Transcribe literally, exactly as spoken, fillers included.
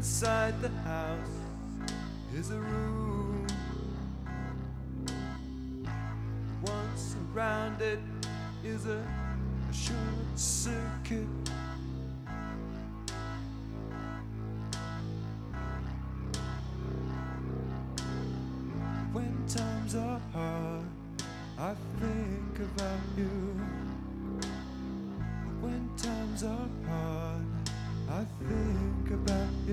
inside the house is a room. Once around it is a, a short circuit. When times are hard, I think about you. When times are hard, I think about you.